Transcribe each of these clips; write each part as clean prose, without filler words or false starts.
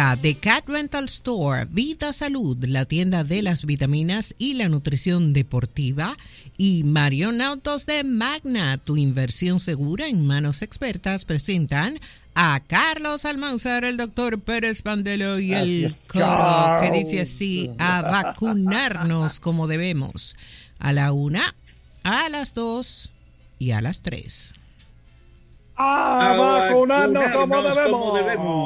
Ética, The Cat Rental Store, Vita Salud, la tienda de las vitaminas y la nutrición deportiva, y Marion Autos de Magna, tu inversión segura en manos expertas, presentan a Carlos Almanzar, el doctor Pérez Pandelo y el coro que dice así: a vacunarnos como debemos, a la 1, a las 2 y a las 3. ¡A vacunarnos como debemos!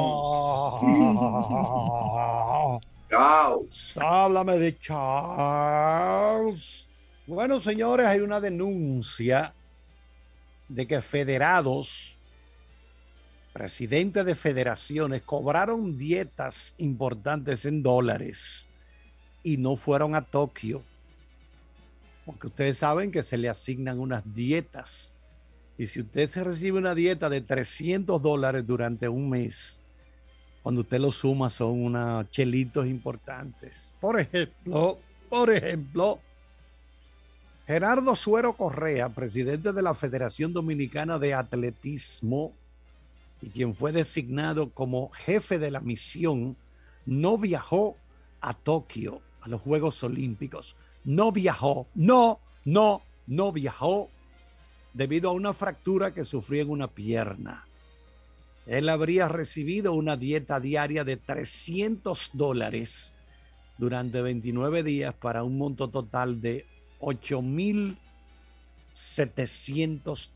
Charles. Háblame de Charles. Bueno, señores, hay una denuncia de que federados, presidentes de federaciones, cobraron dietas importantes en dólares y no fueron a Tokio. Porque ustedes saben que se le asignan unas dietas. Y si usted se recibe una dieta de $300 durante un mes, cuando usted lo suma son unos chelitos importantes. Por ejemplo, Gerardo Suero Correa, presidente de la Federación Dominicana de Atletismo y quien fue designado como jefe de la misión, no viajó a Tokio, a los Juegos Olímpicos. No viajó, no viajó, debido a una fractura que sufrió en una pierna. Él habría recibido una dieta diaria de $300 durante 29 días para un monto total de $8,700.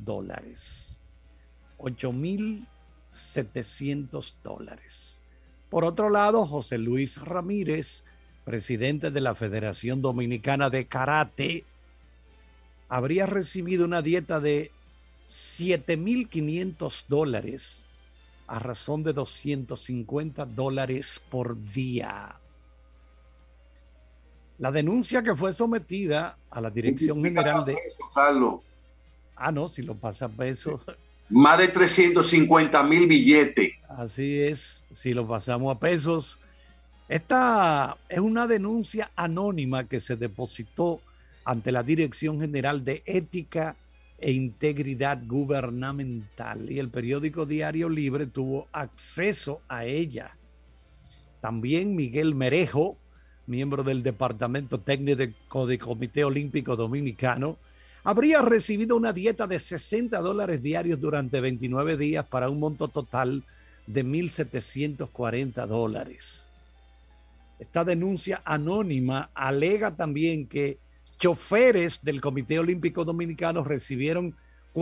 $8,700. Por otro lado, José Luis Ramírez, presidente de la Federación Dominicana de Karate, habría recibido una dieta de $7,500 a razón de $250 por día. La denuncia que fue sometida a la Dirección General de... Carlos. No, si lo pasa a pesos. Más de 350,000 billetes. Así es, si lo pasamos a pesos. Esta es una denuncia anónima que se depositó ante la Dirección General de Ética e Integridad Gubernamental, y el periódico Diario Libre tuvo acceso a ella. También Miguel Merejo, miembro del Departamento Técnico del Comité Olímpico Dominicano, habría recibido una dieta de $60 diarios durante 29 días para un monto total de $1,740. Esta denuncia anónima alega también que choferes del Comité Olímpico Dominicano recibieron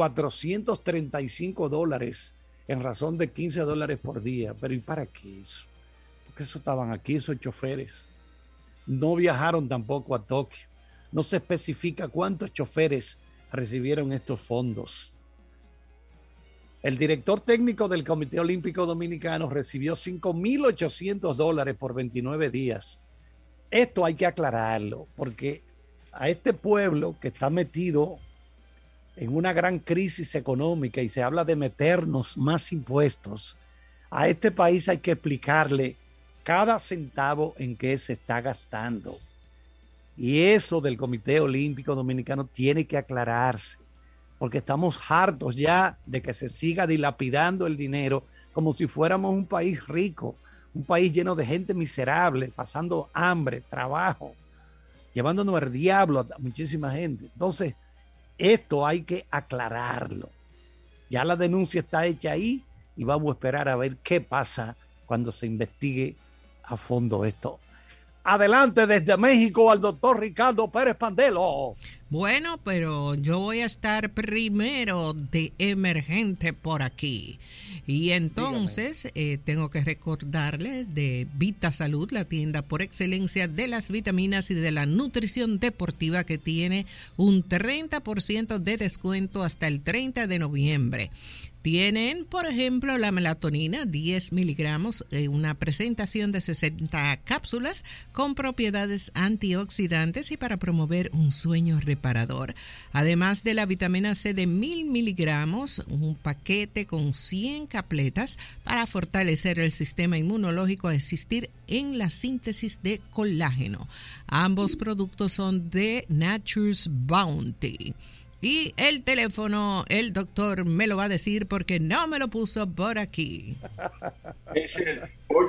$435 en razón de $15 por día. Pero ¿y para qué eso? Porque eso estaban aquí, esos choferes. No viajaron tampoco a Tokio. No se especifica cuántos choferes recibieron estos fondos. El director técnico del Comité Olímpico Dominicano recibió $5,800 por 29 días. Esto hay que aclararlo, porque a este pueblo que está metido en una gran crisis económica y se habla de meternos más impuestos, a este país hay que explicarle cada centavo en que se está gastando. Y eso del Comité Olímpico Dominicano tiene que aclararse, porque estamos hartos ya de que se siga dilapidando el dinero como si fuéramos un país rico, un país lleno de gente miserable, pasando hambre, trabajo, llevándonos el diablo a muchísima gente. Entonces, esto hay que aclararlo. Ya la denuncia está hecha ahí y vamos a esperar a ver qué pasa cuando se investigue a fondo esto. Adelante desde México al doctor Ricardo Pérez Pandelo. Bueno, pero yo voy a estar primero de emergente por aquí. Y entonces tengo que recordarles de Vita Salud, la tienda por excelencia de las vitaminas y de la nutrición deportiva, que tiene un 30% de descuento hasta el 30 de noviembre. Tienen, por ejemplo, la melatonina, 10 miligramos, una presentación de 60 cápsulas con propiedades antioxidantes y para promover un sueño reparador. Además de la vitamina C de 1,000 miligramos, un paquete con 100 capletas para fortalecer el sistema inmunológico, asistir en la síntesis de colágeno. Ambos productos son de Nature's Bounty. Y el teléfono, el doctor me lo va a decir porque no me lo puso por aquí. Es el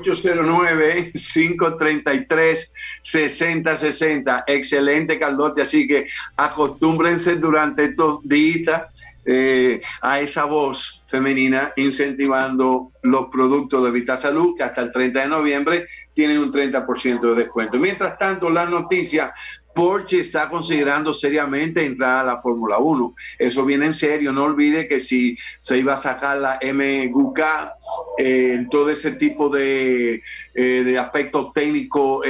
809-533-6060. Excelente, Carlote. Así que acostúmbrense durante estos días a esa voz femenina incentivando los productos de VitaSalud, que hasta el 30 de noviembre tienen un 30% de descuento. Mientras tanto, la noticia: Porsche está considerando seriamente entrar a la Fórmula 1. Eso viene en serio. No olvide que si se iba a sacar la MGUK, todo ese tipo de aspectos técnicos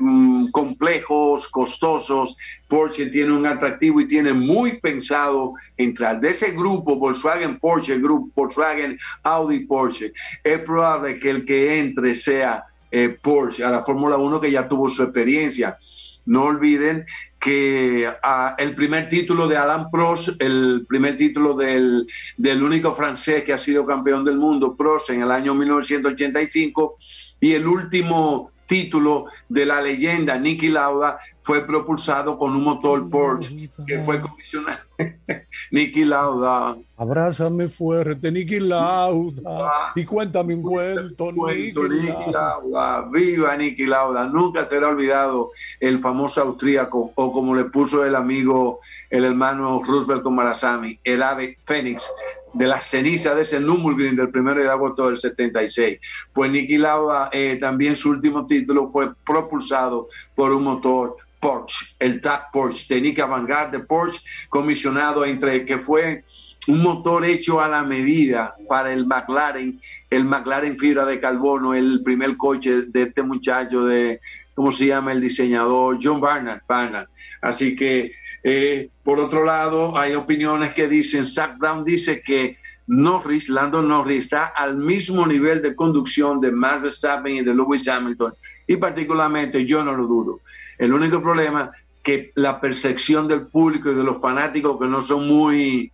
complejos, costosos, Porsche tiene un atractivo y tiene muy pensado entrar. De ese grupo, Volkswagen Porsche, el grupo Volkswagen Audi Porsche, es probable que el que entre sea Porsche a la Fórmula 1, que ya tuvo su experiencia. No olviden que el primer título de Alain Prost, el primer título del único francés que ha sido campeón del mundo, Prost, en el año 1985, y el último título de la leyenda Niki Lauda fue propulsado con un motor Porsche que fue comisionado. Niki Lauda. Abrázame fuerte, Niki Lauda, y cuéntame un cuento, Niki Lauda. Viva Niki Lauda. Nunca será olvidado el famoso austríaco, o como le puso el amigo, el hermano Roosevelt con Marazami, el ave fénix de la ceniza de ese Nürburgring del 1 de agosto del 76. Pues Niki Lauda, también su último título fue propulsado por un motor Porsche, el TAC Porsche, técnica Vanguard de Porsche, comisionado que fue un motor hecho a la medida para el McLaren fibra de carbono, el primer coche de este muchacho ¿cómo se llama el diseñador? John Barnard. Así que, por otro lado, hay opiniones que dicen, Zak Brown dice que Lando Norris está al mismo nivel de conducción de Max Verstappen y de Lewis Hamilton, y particularmente yo no lo dudo. El único problema que la percepción del público y de los fanáticos, que no son muy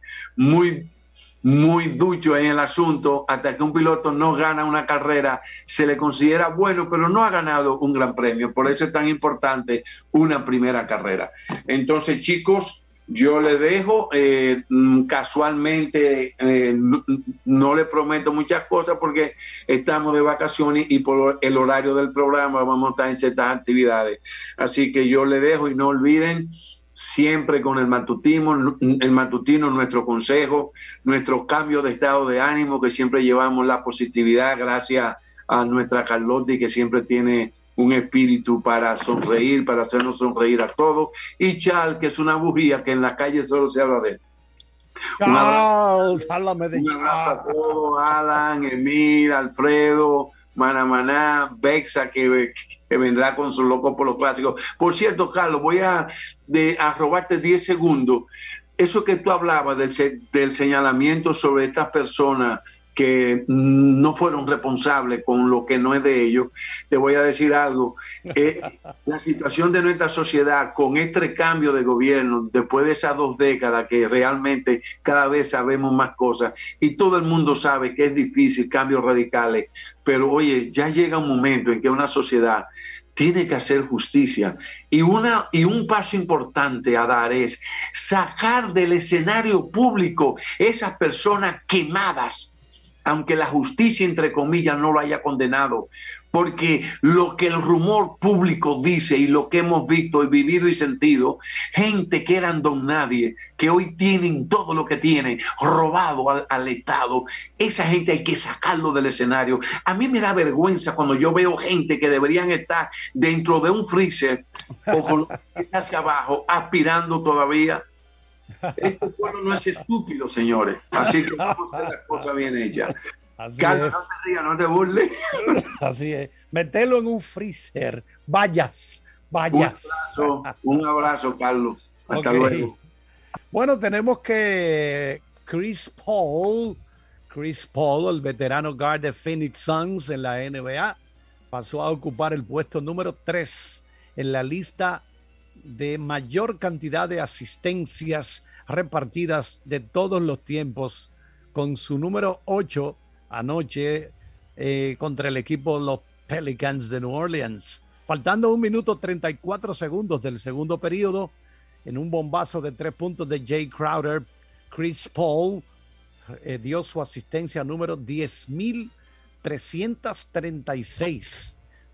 duchos en el asunto, hasta que un piloto no gana una carrera, se le considera bueno, pero no ha ganado un gran premio. Por eso es tan importante una primera carrera. Entonces, chicos, yo le dejo, casualmente, no le prometo muchas cosas porque estamos de vacaciones y por el horario del programa vamos a estar en ciertas actividades. Así que yo le dejo, y no olviden, siempre con el matutino, nuestro consejo, nuestro cambio de estado de ánimo, que siempre llevamos la positividad gracias a nuestra Carlotti, que siempre tiene un espíritu para sonreír, para hacernos sonreír a todos, y Charles, que es una bujía que en la calle solo se habla de él. Un abrazo a todos, Alan, Emil, Alfredo, Maná, Bexa, que vendrá con su loco por los clásicos. Por cierto, Carlos, voy a robarte 10 segundos. Eso que tú hablabas del señalamiento sobre estas personas que no fueron responsables con lo que no es de ellos, te voy a decir algo. La situación de nuestra sociedad con este cambio de gobierno, después de esas 2 décadas que realmente cada vez sabemos más cosas, y todo el mundo sabe que es difícil, cambios radicales, pero oye, ya llega un momento en que una sociedad tiene que hacer justicia, y un paso importante a dar es sacar del escenario público esas personas quemadas, aunque la justicia, entre comillas, no lo haya condenado, porque lo que el rumor público dice y lo que hemos visto y vivido y sentido, gente que eran don nadie, que hoy tienen todo lo que tienen, robado al Estado, esa gente hay que sacarlo del escenario. A mí me da vergüenza cuando yo veo gente que deberían estar dentro de un freezer o con hacia abajo, aspirando todavía. Este pueblo no es estúpido, señores. Así que vamos a hacer las cosas bien hechas. Carlos, no te digas, no te burles. Así es. Metelo en un freezer. Vayas. Un abrazo, Carlos. Hasta luego. Bueno, tenemos que Chris Paul, el veterano guard de Phoenix Suns en la NBA, pasó a ocupar el puesto número 3 en la lista de mayor cantidad de asistencias repartidas de todos los tiempos, con su número 8 anoche contra el equipo los Pelicans de New Orleans. Faltando 1 minuto 34 segundos del segundo periodo, en un bombazo de 3 puntos de Jay Crowder, Chris Paul dio su asistencia número 10,336.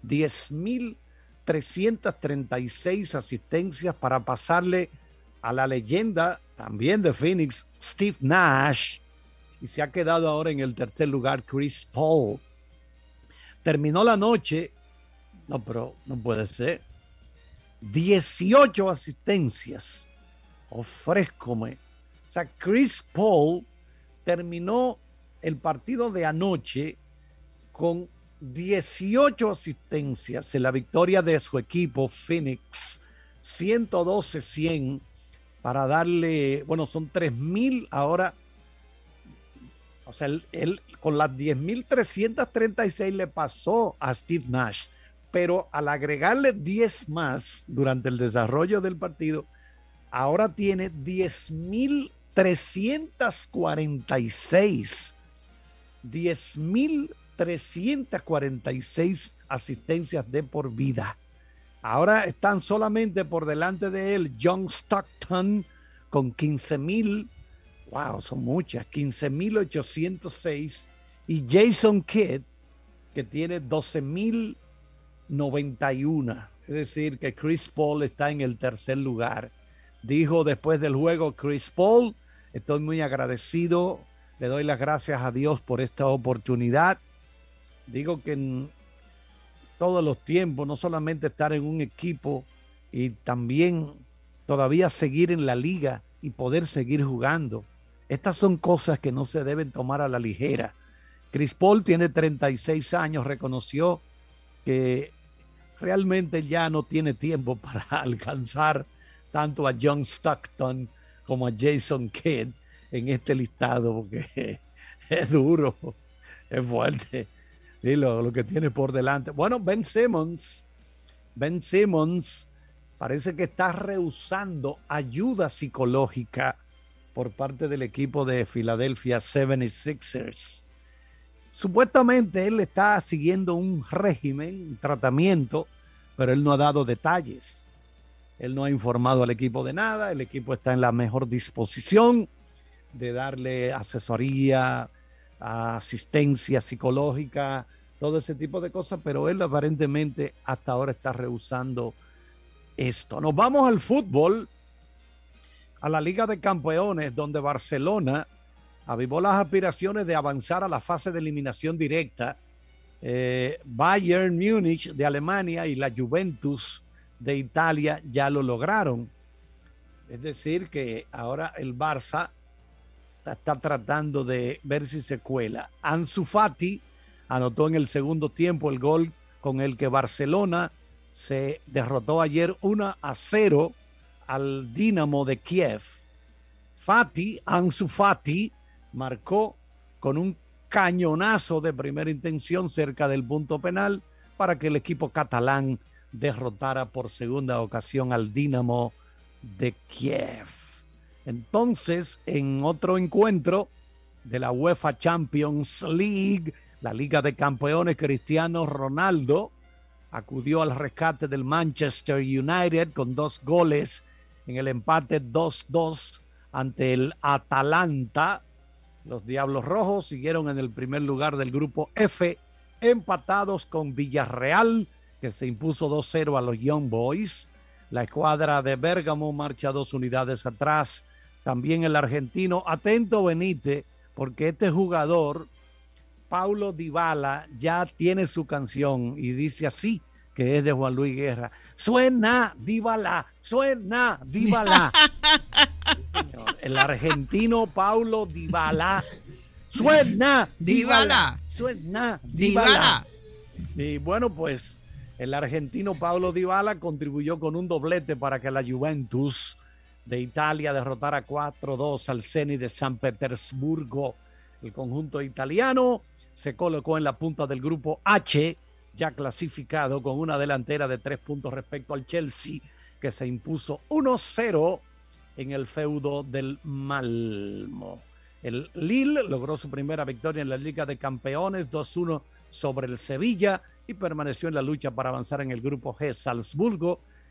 10,336 asistencias para pasarle a la leyenda también de Phoenix, Steve Nash, y se ha quedado ahora en el tercer lugar Chris Paul. Terminó la noche, no, pero no puede ser, 18 asistencias, ofrézcome. O sea, Chris Paul terminó el partido de anoche con 18 asistencias en la victoria de su equipo Phoenix, 112-100, para darle, bueno, son 3,000 ahora. O sea, él con las 10,336 le pasó a Steve Nash, pero al agregarle 10 más durante el desarrollo del partido, ahora tiene 10,346. 10,346 asistencias de por vida. Ahora están solamente por delante de él John Stockton con 15,000. Wow, son muchas. 15,806. Y Jason Kidd, que tiene 12,091. Es decir, que Chris Paul está en el tercer lugar. Dijo después del juego Chris Paul: estoy muy agradecido. Le doy las gracias a Dios por esta oportunidad. Digo que en todos los tiempos, no solamente estar en un equipo y también todavía seguir en la liga y poder seguir jugando. Estas son cosas que no se deben tomar a la ligera. Chris Paul tiene 36 años, reconoció que realmente ya no tiene tiempo para alcanzar tanto a John Stockton como a Jason Kidd en este listado, porque es duro, es fuerte. Sí, lo que tiene por delante. Bueno, Ben Simmons parece que está rehusando ayuda psicológica por parte del equipo de Philadelphia 76ers. Supuestamente él está siguiendo un régimen, un tratamiento, pero él no ha dado detalles. Él no ha informado al equipo de nada. El equipo está en la mejor disposición de darle asesoría, asistencia psicológica, todo ese tipo de cosas, pero él aparentemente hasta ahora está rehusando esto. Nos vamos al fútbol, a la Liga de Campeones, donde Barcelona avivó las aspiraciones de avanzar a la fase de eliminación directa. Bayern Múnich de Alemania y la Juventus de Italia ya lo lograron. Es decir, que ahora el Barça está tratando de ver si se cuela. Ansu Fati anotó en el segundo tiempo el gol con el que Barcelona se derrotó ayer 1-0 al Dinamo de Kiev. Ansu Fati, marcó con un cañonazo de primera intención cerca del punto penal para que el equipo catalán derrotara por segunda ocasión al Dinamo de Kiev. Entonces, en otro encuentro de la UEFA Champions League, la Liga de Campeones, Cristiano Ronaldo acudió al rescate del Manchester United con 2 goles en el empate 2-2 ante el Atalanta. Los Diablos Rojos siguieron en el primer lugar del grupo F, empatados con Villarreal, que se impuso 2-0 a los Young Boys. La escuadra de Bérgamo marcha 2 unidades atrás. También el argentino, atento Benítez, porque este jugador, Paulo Dybala, ya tiene su canción y dice así, que es de Juan Luis Guerra: suena Dybala, suena Dybala. El argentino Paulo Dybala, suena Dybala, suena Dybala. Y bueno, pues el argentino Paulo Dybala contribuyó con un doblete para que la Juventus de Italia derrotara 4-2 al Zenit de San Petersburgo. El conjunto italiano se colocó en la punta del grupo H, ya clasificado con una delantera de 3 puntos respecto al Chelsea, que se impuso 1-0 en el feudo del Malmo. El Lille logró su primera victoria en la Liga de Campeones, 2-1 sobre el Sevilla, y permaneció en la lucha para avanzar en el grupo G. Salzburgo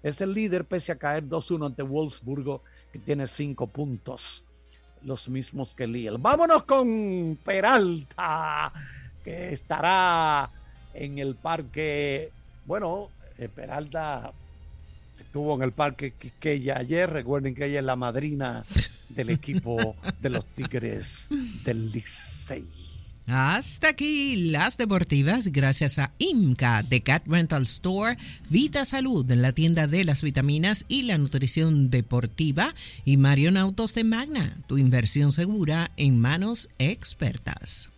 es el líder pese a caer 2-1 ante Wolfsburgo, que tiene 5 puntos, los mismos que Lille. Vámonos con Peralta, que estará en el parque. Bueno, Peralta estuvo en el parque Quisqueya ayer. Recuerden que ella es la madrina del equipo de los Tigres del Licey. Hasta aquí las deportivas, gracias a IMCA de Cat Rental Store, Vita Salud, la tienda de las vitaminas y la nutrición deportiva, y Marion Autos de Magna, tu inversión segura en manos expertas.